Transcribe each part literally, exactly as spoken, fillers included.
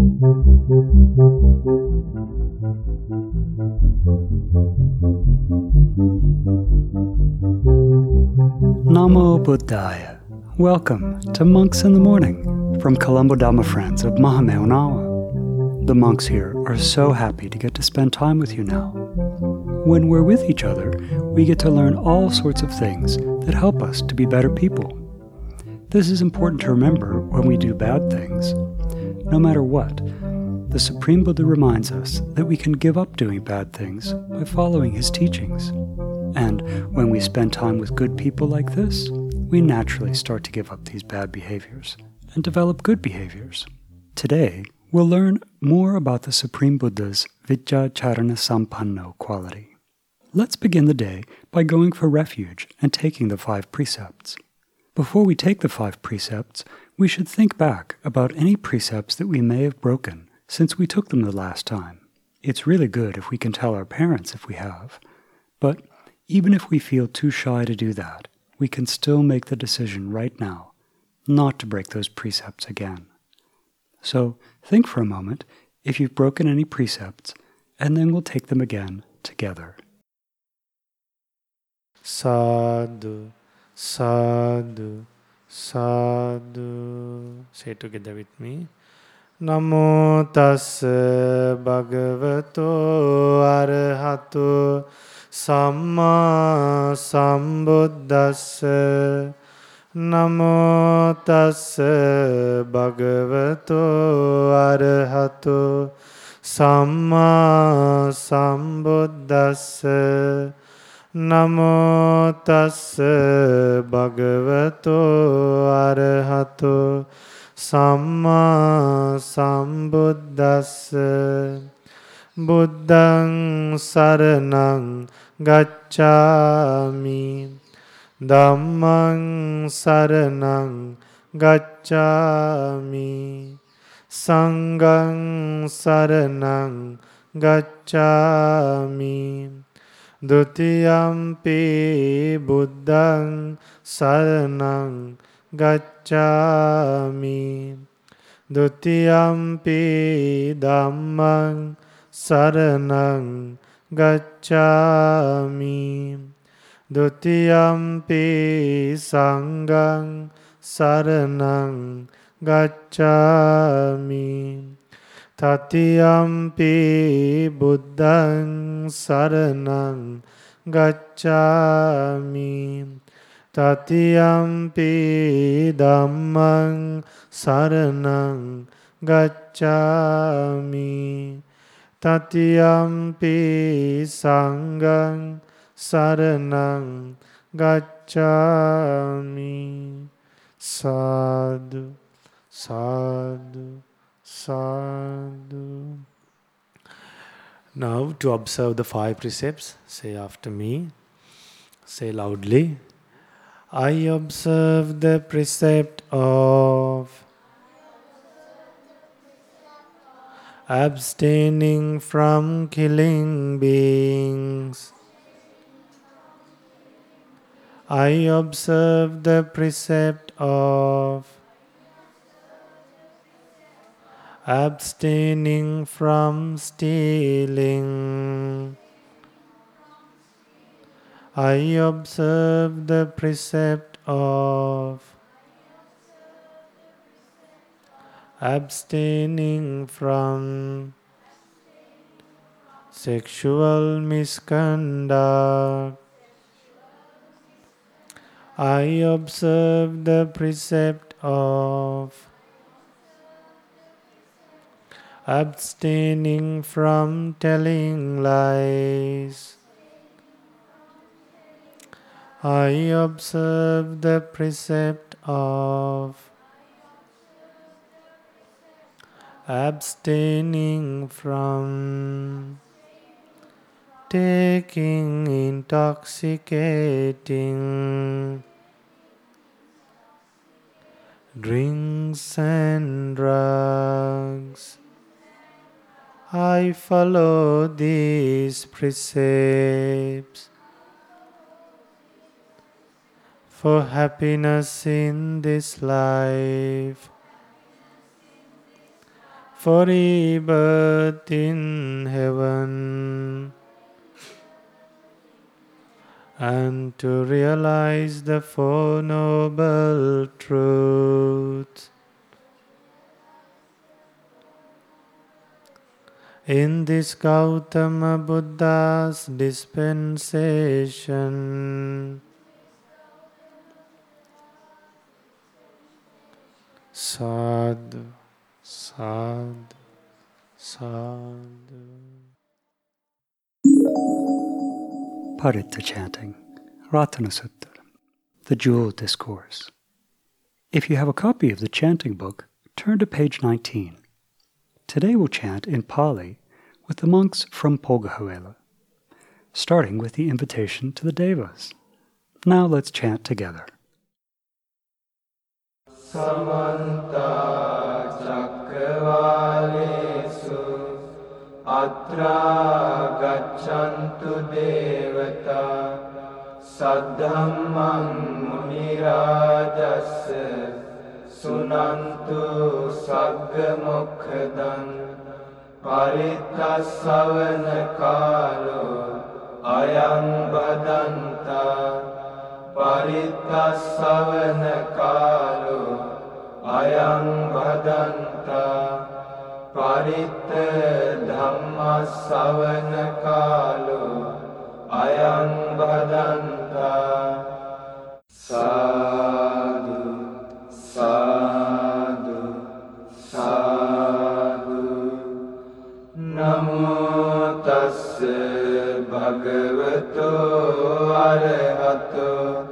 Namo Buddhaya. Welcome to Monks in the Morning from Colombo Dhamma Friends of Mahameonawa. The monks here are so happy to get to spend time with you now. When we're with each other, we get to learn all sorts of things that help us to be better people. This is important to remember when we do bad things. No matter what, the Supreme Buddha reminds us that we can give up doing bad things by following his teachings. And when we spend time with good people like this, we naturally start to give up these bad behaviors and develop good behaviors. Today, we'll learn more about the Supreme Buddha's Vijjacharana Sampanno quality. Let's begin the day by going for refuge and taking the five precepts. Before we take the five precepts, we should think back about any precepts that we may have broken since we took them the last time. It's really good if we can tell our parents if we have, but even if we feel too shy to do that, we can still make the decision right now not to break those precepts again. So think for a moment if you've broken any precepts, and then we'll take them again together. Sadhu, sadhu, sadhu. Say it together with me. Namo tassa bhagavato arahato Samma sambuddhassa. Namo tassa bhagavato arahato Samma sambuddhassa. Namo tassa bhagavato arahato Samma sambuddhassa. Buddhaṃ saranang gacchāmi. Dhammaṃ saranang gacchāmi. Sanghaṃ saranang gacchāmi. Dutiyampi buddhaṃ saranang gacchāmi. Dutiyampi dhammaṃ saranang gacchāmi. Dutiyampi sanghaṃ saranang gacchāmi. Tatiyampi buddhaṃ saranang gacchāmi. Tatiyampi dhammaṃ saranang gacchāmi. Tatiyampi sanghaṃ saranang gacchāmi. Sadhu, sadhu, sadhu. Now to observe the five precepts, say after me. Say loudly. I observe the precept of abstaining from killing beings. I observe the precept of abstaining from stealing. I observe the precept of abstaining from sexual misconduct. I observe the precept of abstaining from telling lies. I observe the precept of abstaining from taking intoxicating drinks and drugs. I follow these precepts for happiness in this life, for rebirth in heaven, and to realize the Four Noble Truths. In this Gautama Buddha's dispensation, sadhu, sadhu, sadhu. Paritta chanting, Ratana Sutta, the Jewel Discourse. If you have a copy of the chanting book, turn to page nineteen. Today we'll chant in Pali with the monks from Pogahuela, starting with the invitation to the Devas. Now let's chant together. Samanta Chakravalesu Atra Gachantu Devata Saddhammam Munirajassa Sunantu Saggamokhadan Paritasavana Kalo Ayam Badanta Paritasavana Kalo Ayam Badanta Paritta Dhamma Savana Kalo Ayam Badanta. Sadhu, sadhu, sadhu. Namo tassa bhagavato arahato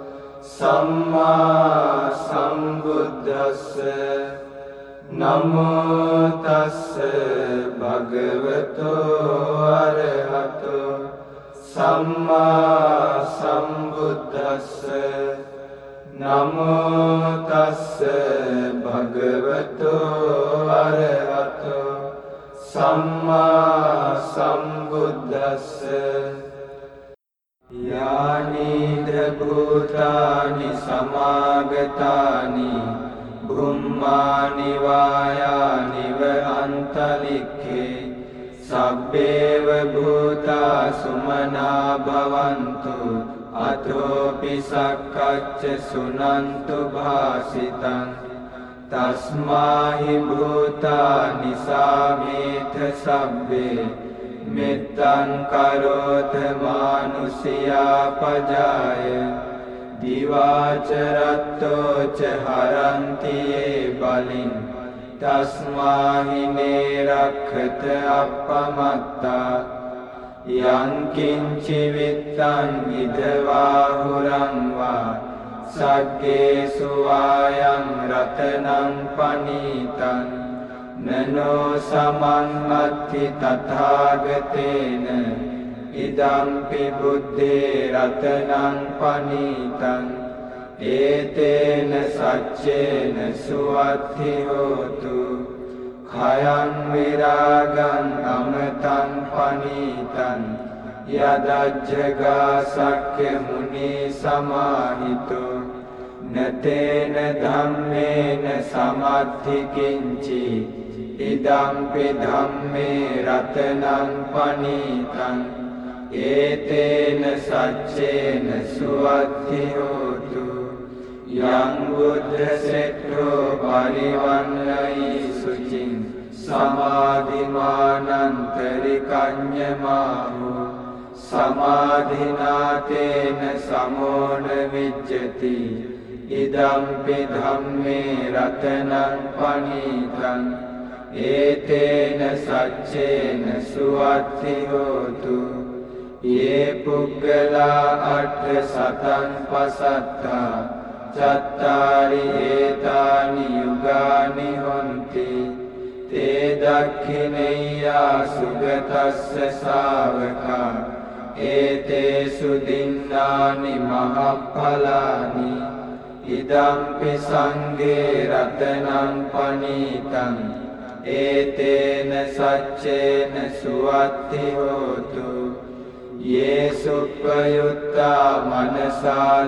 samma sambuddhassa. Namo tassa bhagavato arahato samma sambuddhassa. Namo tassa bhagavato arahato samma sambuddhassa. Yanidha bhutani samagatani Bhummani vayani va antalikhe Sabbeva bhuta sumana bhavantu Atopi sakkacca sunantu bhasitan Tasmahi bhutani sametha sabbe Mettan karotha manusiya pajaya Divacharattocha haranti ye balin Tasmahi ne rakhata appamatta Yankinchi vittan idavahuram va Saggesu vayam ratanam panitan Nano samannatti tathagatena Idampi buddhe ratanam panitan Etena saccena suvathi hotu Khayam viragan amatan panitan Yadajjaga sakya muni samahito Natena dhammena samadhi kinchi Idampi dhamme ratanam panitan Etena saccena suvathi hotu Yang buddha settho parivannai sucin Samadhimanantarikanyamahu Samadhinatena samona vijjati Idampi dhamme ratanam panitan Etena saccena suvathi hotu Ye puggala atta satan pasatta Chattari etani yugani honti Te dakhineya sugatassa savaka Ete sudinnani mahappalani Idampi sanghe ratanam panitam Etena saccena suvathi hotu Ye suppayutta manasa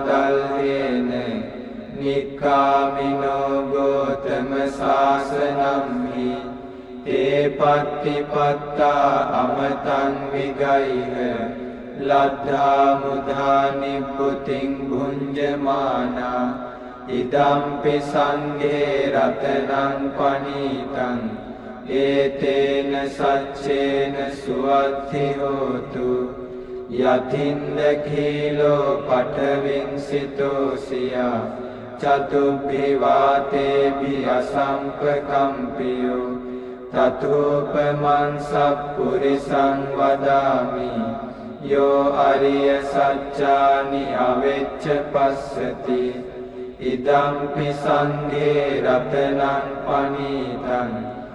dalhena Nikkamino gotama sasanam hi te pattipatta amatang vigaiha laddha mudha nibbuting bhunjamana idampi sanghe ratanang panitang etena saccena suvathi hotu yatinda khilo patavin sitosiya chatubhi vātebhi asampakampiyo tathopaman sappurisang vadami yo ariya saccāni avecca passati idampi sanghe ratanang panitang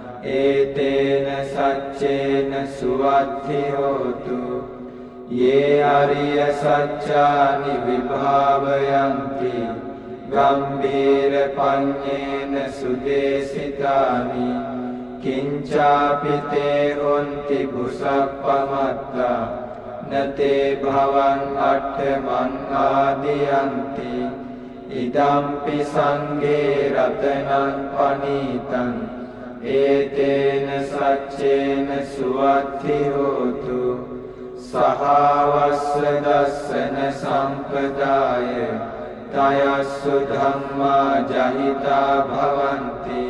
etena saccena suvathi hotu ye ariya saccāni vibhāvayanti gambhīra paññena sudesitani kiñcāpi te honti bhusappamatta nate bhavan aṭṭhaman ādiyanti idampi sanghe ratanang panitang etena saccena suvathi hotu sahāvassa dassana sampadāya tayassu dhamma jahita bhavanti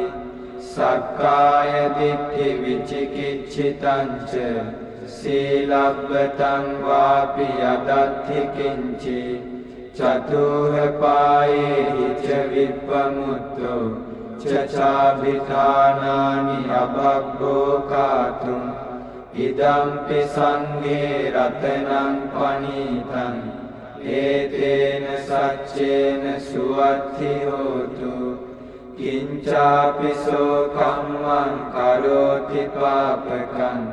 sakkāya diṭṭhi vicikiccitanca sīlabbataṃ vāpi yadathi kiñci catuha pāyehi ca vippamutto ca cābhitānāni abhabbo kātum idampi sanghe ratanang panitang etena saccena suvathi hotu kiñcāpi so kammaṃ karoti pāpakaṃ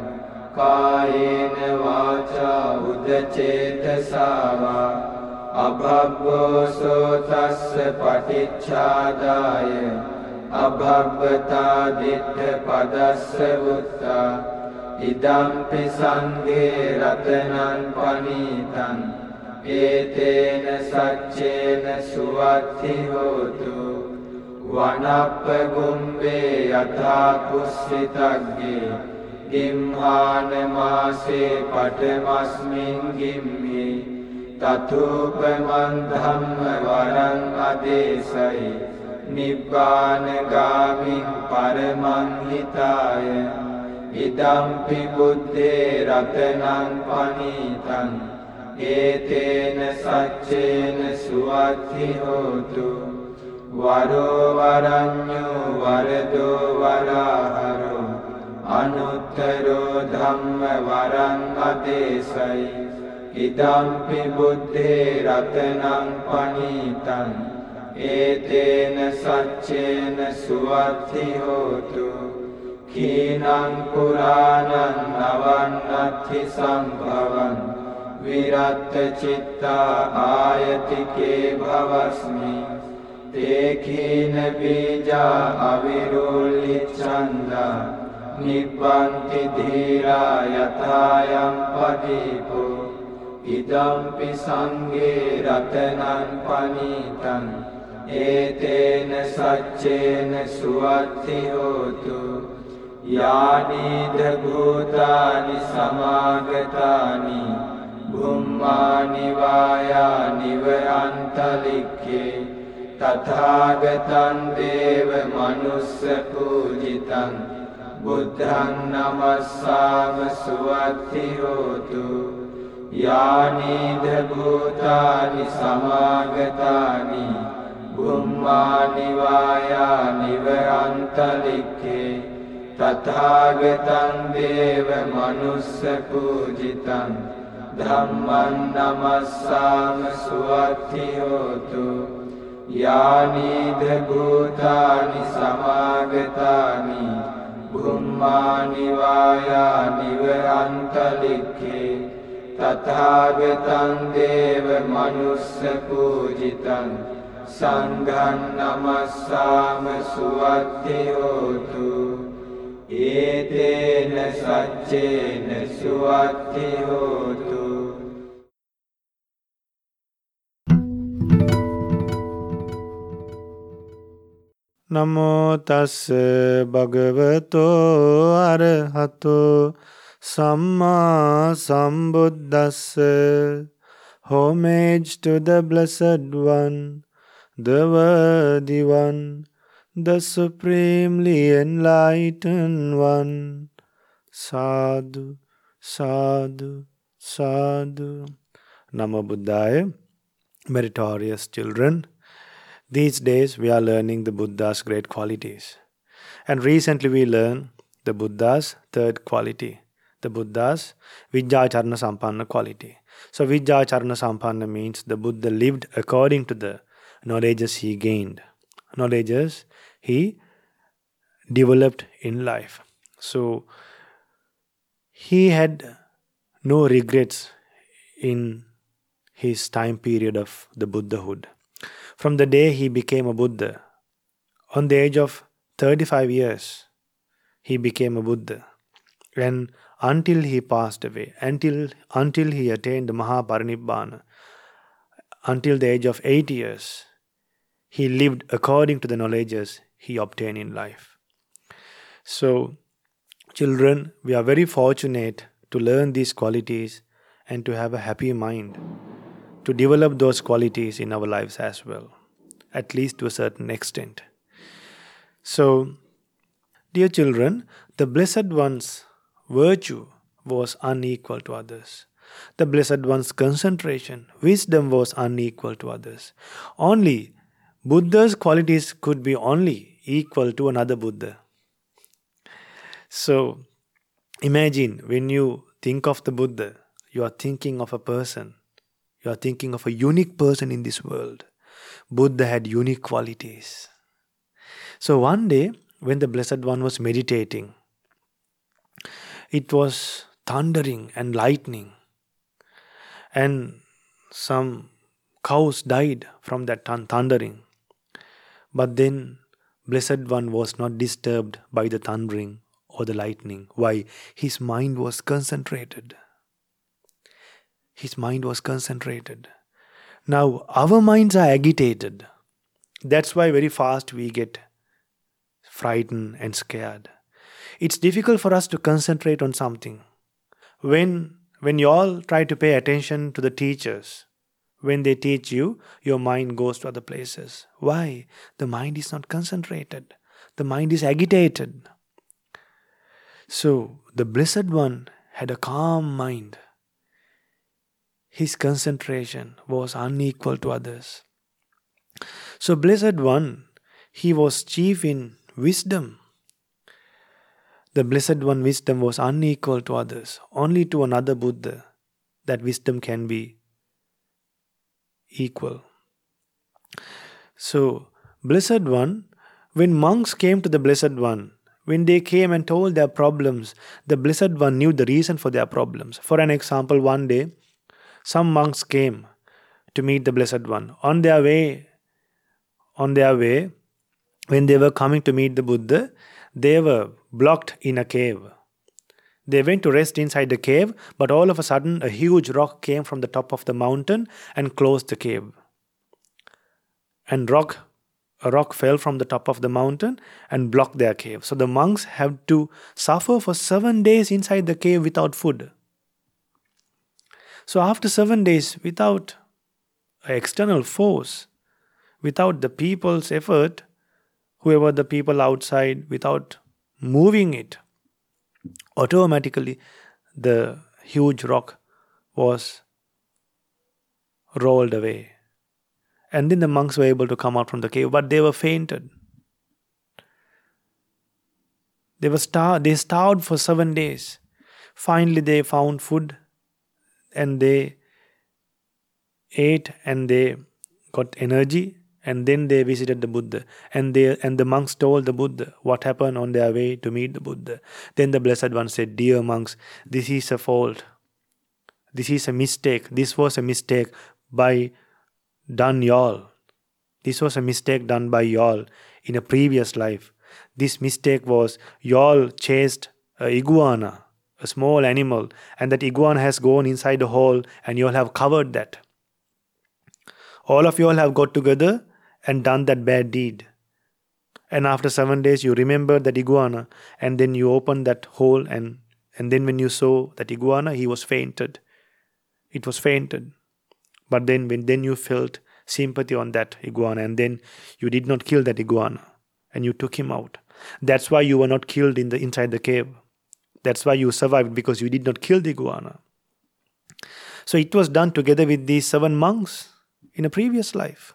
kāyena vācā udacetasa vā abhabbo so tassa paticchādāya abhabbatā diṭṭha padassa vutta idampi sanghe ratanang panitang etena saccena suvathi hotu vanappa gumbe yatha pussitagge gimhāna māse patamasmin gimmi tathupaman dhamma varang adesai nibbāna gāmiṃ paramam hitāya idampi buddhe ratanang panitang etena saccena suvathi hotu varo varanyo varado varaharo anuttaro dhamma varang adesai idampi buddhe ratanang panitang etena saccena suvathi hotu kīnaṃ purānaṃ navannathi sambhavam viratta cittā āyatike bhavasmi te kīna bījā avirullicchanda nibbanti dhīrā yathāyam padīpo idampi sanghe ratanang panitang etena saccena suvathi hotu yānīdha bhūtāni samāgatāni bhummāni vāyāni vayantalikke tathāgataṃ deva manussa pūjitaṃ buddhaṃ namassāma suvathi hotu yānīdha bhūtāni samāgatāni bhummāni vāyāni vayantalikke tathāgataṃ deva manussa pūjitaṃ dhammaṃ namassāma suvathi hotu yānīdha bhūtāni samāgatāni bhummāni vāyāni vayantalikke tathāgataṃ deva manussa pūjitaṃ saṅgham namassāma suvathi hotu etena saccena suvathi hotu. Namo tassa bhagavato arahato samma sambuddhassa. Homage to the Blessed One, the Worthy One, the Supremely Enlightened One. Sadhu, sadhu, sadhu. Namo Buddhaya. Meritorious children, these days we are learning the Buddha's great qualities. And recently we learned the Buddha's third quality, the Buddha's Vijjacharana Sampanna quality. So Vijjacharana Sampanna means the Buddha lived according to the knowledges he gained, knowledges he developed in life. So he had no regrets in his time period of the Buddhahood. From the day he became a Buddha, on the age of thirty-five years, he became a Buddha. And until he passed away, until, until he attained the Mahaparinibbana, until the age of eight years, he lived according to the knowledges he obtained in life. So, children, we are very fortunate to learn these qualities and to have a happy mind, to develop those qualities in our lives as well, at least to a certain extent. So, dear children, the Blessed One's virtue was unequal to others. The Blessed One's concentration, wisdom was unequal to others. Only Buddha's qualities could be only equal to another Buddha. So, imagine when you think of the Buddha, you are thinking of a person. You are thinking of a unique person in this world. Buddha had unique qualities. So one day, when the Blessed One was meditating, it was thundering and lightning. And some cows died from that thundering. But then, Blessed One was not disturbed by the thundering or the lightning. Why? His mind was concentrated. His mind was concentrated. Now, our minds are agitated. That's why very fast we get frightened and scared. It's difficult for us to concentrate on something. When, when you all try to pay attention to the teachers, when they teach you, your mind goes to other places. Why? The mind is not concentrated. The mind is agitated. So, the Blessed One had a calm mind. His concentration was unequal to others. So, Blessed One, he was chief in wisdom. The Blessed One wisdom was unequal to others. Only to another Buddha that wisdom can be equal. So, Blessed One, when monks came to the Blessed One, when they came and told their problems, the Blessed One knew the reason for their problems. For an example, one day, some monks came to meet the Blessed One. On their way, on their way, when they were coming to meet the Buddha, they were blocked in a cave. They went to rest inside the cave, but all of a sudden a huge rock came from the top of the mountain and closed the cave. And rock, a rock fell from the top of the mountain and blocked their cave. So the monks have to suffer for seven days inside the cave without food. So after seven days, without an external force, without the people's effort, whoever the people outside, without moving it, automatically the huge rock was rolled away. And then the monks were able to come out from the cave, but they were fainted. They were star- they starved for seven days. Finally they found food and they ate and they got energy, and then they visited the Buddha. And they and the monks told the Buddha what happened on their way to meet the Buddha. Then the Blessed One said, "Dear monks, this is a fault. This is a mistake. This was a mistake by done y'all. This was a mistake done by y'all in a previous life. This mistake was y'all chased a iguana, a small animal, and that iguana has gone inside the hole and y'all have covered that. All of y'all have got together and done that bad deed. And after seven days, you remember that iguana, and then you open that hole, and, and then when you saw that iguana, he was fainted. It was fainted. But then when then you felt sympathy on that iguana, and then you did not kill that iguana, and you took him out. That's why you were not killed in the inside the cave. That's why you survived, because you did not kill the iguana. So it was done together with these seven monks in a previous life.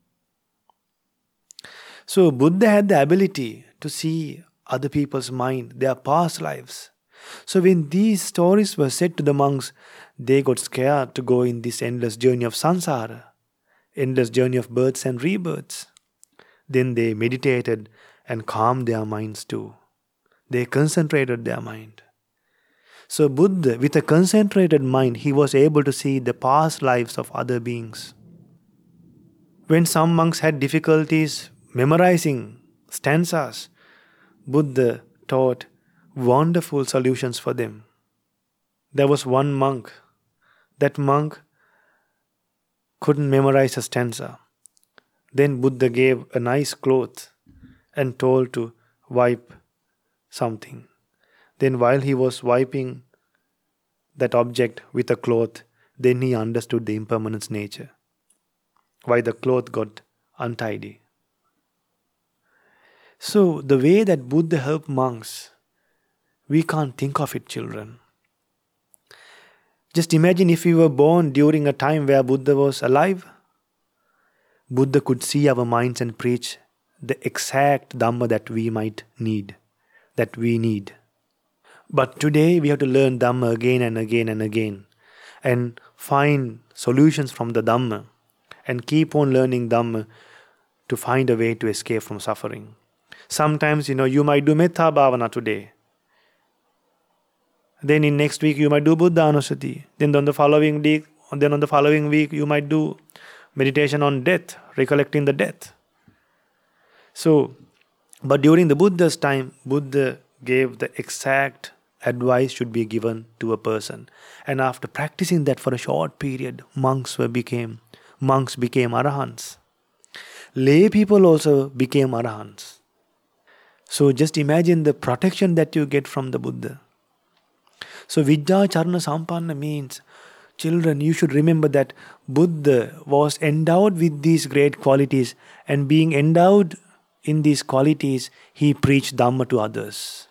So Buddha had the ability to see other people's mind, their past lives. So when these stories were said to the monks, they got scared to go in this endless journey of samsara, endless journey of births and rebirths. Then they meditated and calmed their minds too. They concentrated their mind. So Buddha, with a concentrated mind, he was able to see the past lives of other beings. When some monks had difficulties memorizing stanzas, Buddha taught wonderful solutions for them. There was one monk. That monk couldn't memorize a stanza. Then Buddha gave a nice cloth and told to wipe something. Then while he was wiping that object with a cloth, then he understood the impermanence nature. Why the cloth got untidy. So the way that Buddha helped monks, we can't think of it, children. Just imagine if we were born during a time where Buddha was alive. Buddha could see our minds and preach the exact Dhamma that we might need, that we need. But today we have to learn Dhamma again and again and again, and find solutions from the Dhamma, and keep on learning Dhamma to find a way to escape from suffering. Sometimes, you know, you might do Metta Bhavana today. Then in next week you might do Buddha Anusati. Then on the following week, then on the following week you might do meditation on death, recollecting the death. So, but during the Buddha's time, Buddha gave the exact advice should be given to a person. And after practicing that for a short period, monks were became monks became arahants. Lay people also became arahants. So just imagine the protection that you get from the Buddha. So Vijja Charana Sampanna means, children, you should remember that Buddha was endowed with these great qualities, and being endowed in these qualities, he preached Dhamma to others.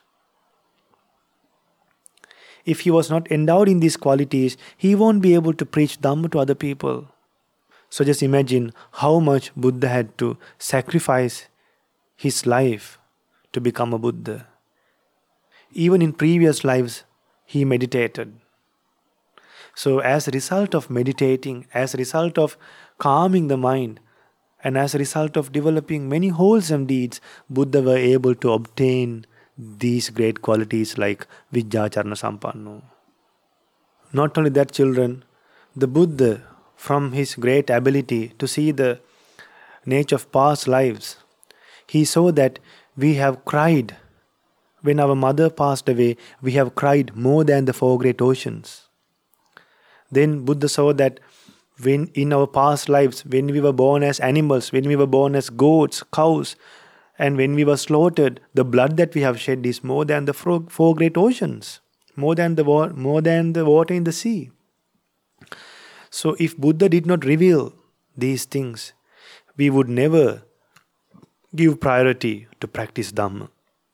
If he was not endowed in these qualities, he won't be able to preach Dhamma to other people. So just imagine how much Buddha had to sacrifice his life to become a Buddha. Even in previous lives, he meditated. So as a result of meditating, as a result of calming the mind, and as a result of developing many wholesome deeds, Buddha were able to obtain these great qualities like Vijja Charana Sampanno. Not only that, children, the Buddha, from his great ability to see the nature of past lives, he saw that we have cried. When our mother passed away, we have cried more than the four great oceans. Then Buddha saw that when in our past lives, when we were born as animals, when we were born as goats, cows, and when we were slaughtered, the blood that we have shed is more than the four, four great oceans, more than the wa- more than the water in the sea. So if Buddha did not reveal these things, we would never give priority to practice Dhamma.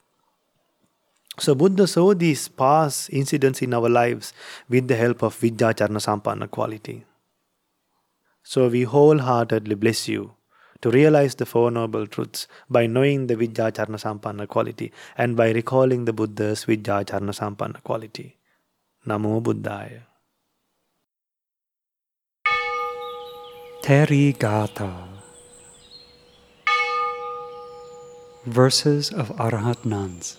So Buddha saw these past incidents in our lives with the help of Vijja Charana Sampanna quality. So we wholeheartedly bless you to realize the Four Noble Truths by knowing the Vijja Charana Sampanna quality and by recalling the Buddha's Vijja Charana Sampanna quality. Namo Buddhaya. Theri Gatha. Verses of Arhat Nuns.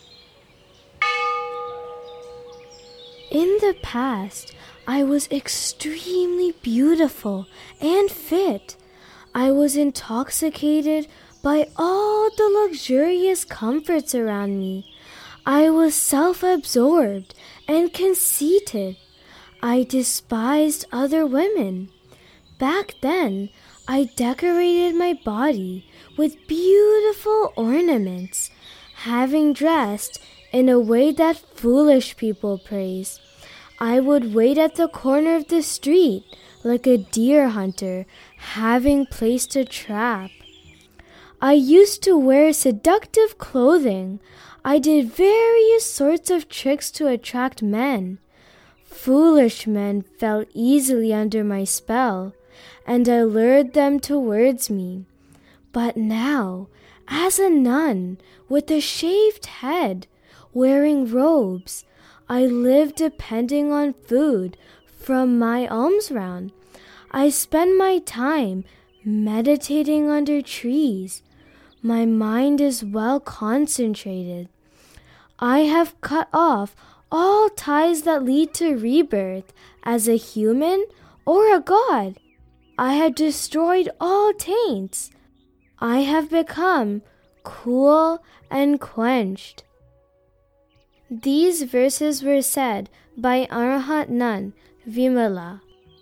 In the past, I was extremely beautiful and fit. I was intoxicated by all the luxurious comforts around me. I was self-absorbed and conceited. I despised other women. Back then, I decorated my body with beautiful ornaments, having dressed in a way that foolish people praise. I would wait at the corner of the street like a deer hunter, having placed a trap. I used to wear seductive clothing. I did various sorts of tricks to attract men. Foolish men fell easily under my spell, and I lured them towards me. But now, as a nun with a shaved head, wearing robes, I live depending on food from my alms round. I spend my time meditating under trees. My mind is well concentrated. I have cut off all ties that lead to rebirth as a human or a god. I have destroyed all taints. I have become cool and quenched. These verses were said by Arhat nun Vimala.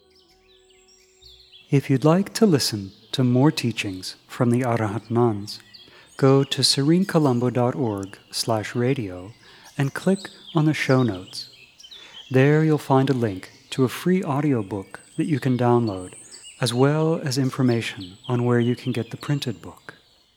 If you'd like to listen to more teachings from the Arhat nuns, go to serenecolombo.org slash radio and click on the show notes. There you'll find a link to a free audiobook that you can download, as well as information on where you can get the printed book.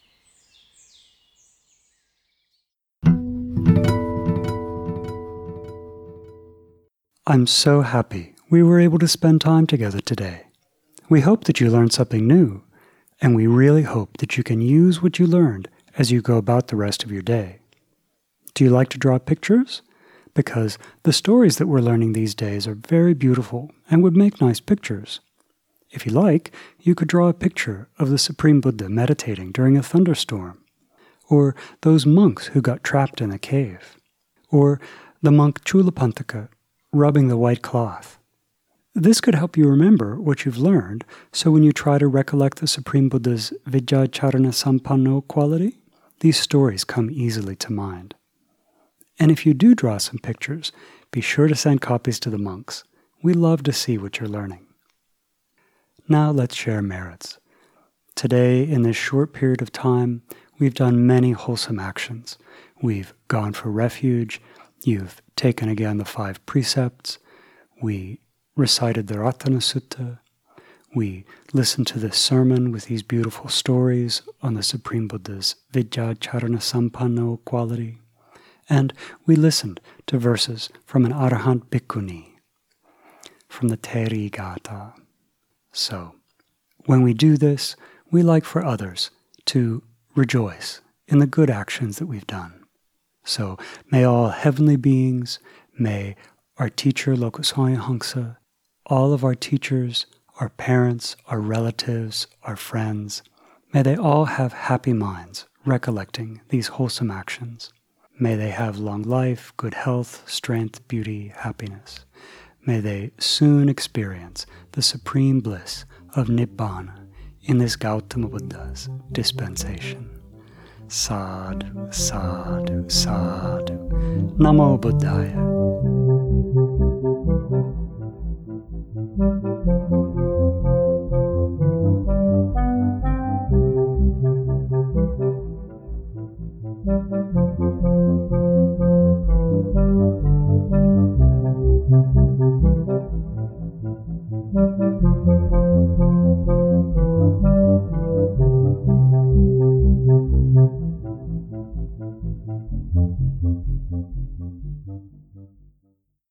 I'm so happy we were able to spend time together today. We hope that you learned something new, and we really hope that you can use what you learned as you go about the rest of your day. Do you like to draw pictures? Because the stories that we're learning these days are very beautiful and would make nice pictures. If you like, you could draw a picture of the Supreme Buddha meditating during a thunderstorm, or those monks who got trapped in a cave, or the monk Chulapantaka rubbing the white cloth. This could help you remember what you've learned, so when you try to recollect the Supreme Buddha's Vidyacharana Sampanno quality, these stories come easily to mind. And if you do draw some pictures, be sure to send copies to the monks. We love to see what you're learning. Now let's share merits. Today, in this short period of time, we've done many wholesome actions. We've gone for refuge. You've taken again the five precepts. We recited the Ratana Sutta. We listened to this sermon with these beautiful stories on the Supreme Buddha's Vidyacharana Sampanno quality. And we listened to verses from an Arahant Bhikkhuni, from the Therigatha. So, when we do this, we like for others to rejoice in the good actions that we've done. So, may all heavenly beings, may our teacher Lokasaya Hangsa, all of our teachers, our parents, our relatives, our friends, may they all have happy minds recollecting these wholesome actions. May they have long life, good health, strength, beauty, happiness. May they soon experience the supreme bliss of Nibbana in this Gautama Buddha's dispensation. Sadhu, sadhu, sadhu. Namo Buddhaya.